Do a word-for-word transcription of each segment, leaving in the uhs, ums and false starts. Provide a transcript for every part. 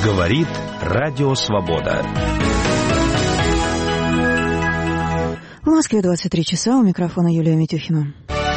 Говорит Радио Свобода. В Москве двадцать три часа, у микрофона Юлия Митюхина.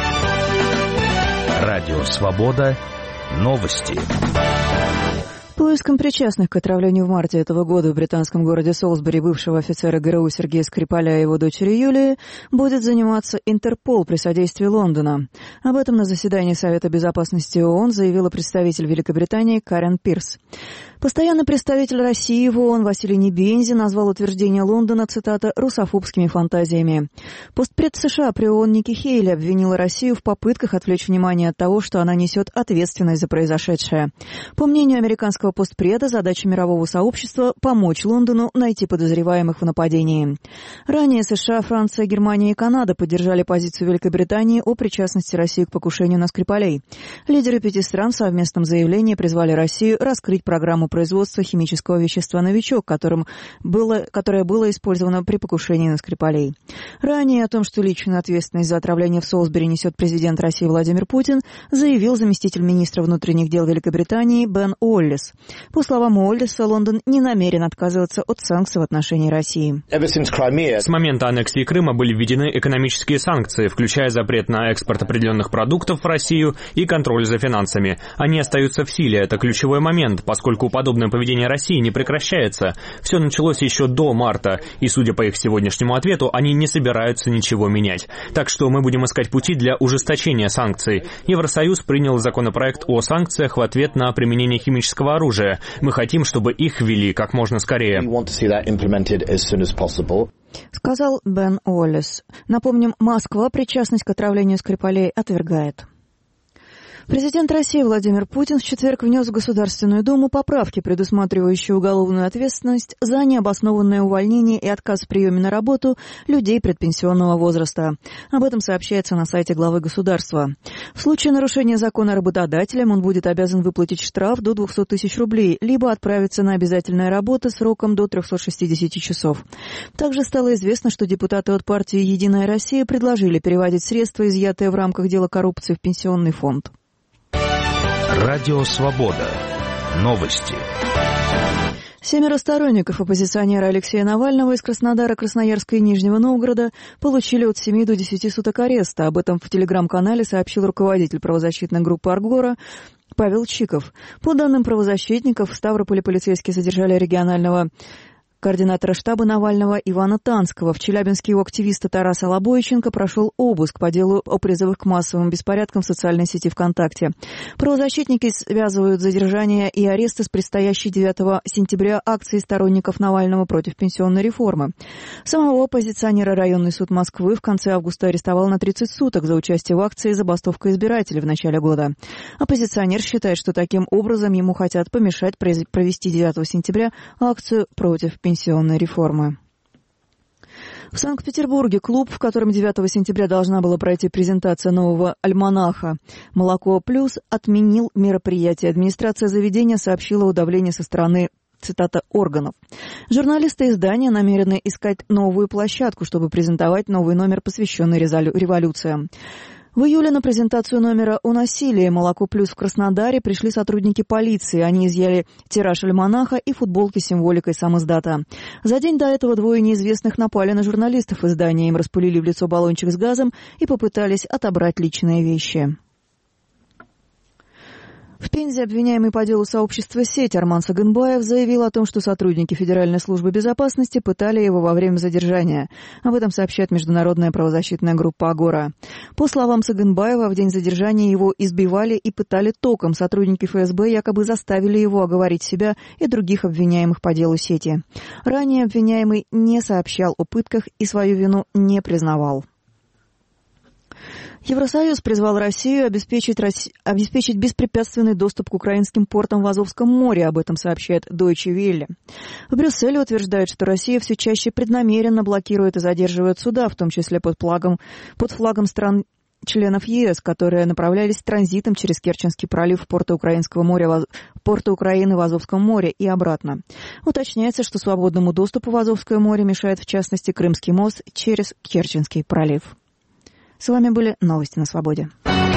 Радио Свобода. Новости. Поиском причастных к отравлению в марте этого года в британском городе Солсбери бывшего офицера ГРУ Сергея Скрипаля и его дочери Юлии будет заниматься Интерпол при содействии Лондона. Об этом на заседании Совета безопасности ООН заявила представитель Великобритании Карен Пирс. Постоянный представитель России в ООН Василий Небензи назвал утверждение Лондона, цитата, «русофобскими фантазиями». Постпред США при ООН Ники Хейли обвинила Россию в попытках отвлечь внимание от того, что она несет ответственность за произошедшее. По мнению американского постпреда, задача мирового сообщества – помочь Лондону найти подозреваемых в нападении. Ранее США, Франция, Германия и Канада поддержали позицию Великобритании о причастности России к покушению на Скрипалей. Лидеры пяти стран в совместном заявлении призвали Россию раскрыть программу производства химического вещества «Новичок», которым было, которое было использовано при покушении на Скрипалей. Ранее о том, что личную ответственность за отравление в Солсбери несет президент России Владимир Путин, заявил заместитель министра внутренних дел Великобритании Бен Уоллес. По словам Уоллеса, Лондон не намерен отказываться от санкций в отношении России. С момента аннексии Крыма были введены экономические санкции, включая запрет на экспорт определенных продуктов в Россию и контроль за финансами. Они остаются в силе. Это ключевой момент, поскольку подобное поведение России не прекращается. Все началось еще до марта, и, судя по их сегодняшнему ответу, они не собираются ничего менять. Так что мы будем искать пути для ужесточения санкций. Евросоюз принял законопроект о санкциях в ответ на применение химического оружия. Мы хотим, чтобы их ввели как можно скорее. Сказал Бен Уоллес. Напомним, Москва причастность к отравлению Скрипалей отвергает. Президент России Владимир Путин в четверг внес в Государственную Думу поправки, предусматривающие уголовную ответственность за необоснованное увольнение и отказ в приеме на работу людей предпенсионного возраста. Об этом сообщается на сайте главы государства. В случае нарушения закона работодателем он будет обязан выплатить штраф до двести тысяч рублей, либо отправиться на обязательную работу сроком до триста шестьдесят часов. Также стало известно, что депутаты от партии «Единая Россия» предложили переводить средства, изъятые в рамках дела коррупции, в пенсионный фонд. Радио Свобода. Новости. Семеро сторонников оппозиционера Алексея Навального из Краснодара, Красноярска и Нижнего Новгорода получили от семи до десяти суток ареста. Об этом в телеграм-канале сообщил руководитель правозащитной группы «Аргора» Павел Чиков. По данным правозащитников, в Ставрополе полицейские задержали регионального координатора штаба Навального Ивана Танского. В Челябинске у активиста Тараса Лобойченко прошел обыск по делу о призывах к массовым беспорядкам в социальной сети ВКонтакте. Правозащитники связывают задержание и аресты с предстоящей девятого сентября акцией сторонников Навального против пенсионной реформы. Самого оппозиционера районный суд Москвы в конце августа арестовал на тридцать суток за участие в акции «Забастовка избирателей» в начале года. Оппозиционер считает, что таким образом ему хотят помешать провести девятого сентября акцию против пенсионной пенсионной реформы. В Санкт-Петербурге клуб, в котором девятого сентября должна была пройти презентация нового альманаха «Молоко плюс», отменил мероприятие. Администрация заведения сообщила о давлении со стороны, цитата, органов. Журналисты издания намерены искать новую площадку, чтобы презентовать новый номер, посвященный революциям. В июле на презентацию номера о насилии «Молоко плюс» в Краснодаре пришли сотрудники полиции. Они изъяли тираж альманаха и футболки с символикой самиздата. За день до этого двое неизвестных напали на журналистов издания. Им распылили в лицо баллончик с газом и попытались отобрать личные вещи. В Пензе обвиняемый по делу сообщества «Сеть» Арман Саганбаев заявил о том, что сотрудники Федеральной службы безопасности пытали его во время задержания. Об этом сообщает международная правозащитная группа «Агора». По словам Саганбаева, в день задержания его избивали и пытали током. Сотрудники эф эс бэ якобы заставили его оговорить себя и других обвиняемых по делу «Сети». Ранее обвиняемый не сообщал о пытках и свою вину не признавал. Евросоюз призвал Россию обеспечить, обеспечить беспрепятственный доступ к украинским портам в Азовском море. Об этом сообщает Deutsche Welle. В Брюсселе утверждают, что Россия все чаще преднамеренно блокирует и задерживает суда, в том числе под флагом, под флагом стран членов е эс, которые направлялись транзитом через Керченский пролив в порты Украинского моря, порты Украины в Азовском море и обратно. Уточняется, что свободному доступу в Азовское море мешает в частности Крымский мост через Керченский пролив. С вами были новости на Свободе.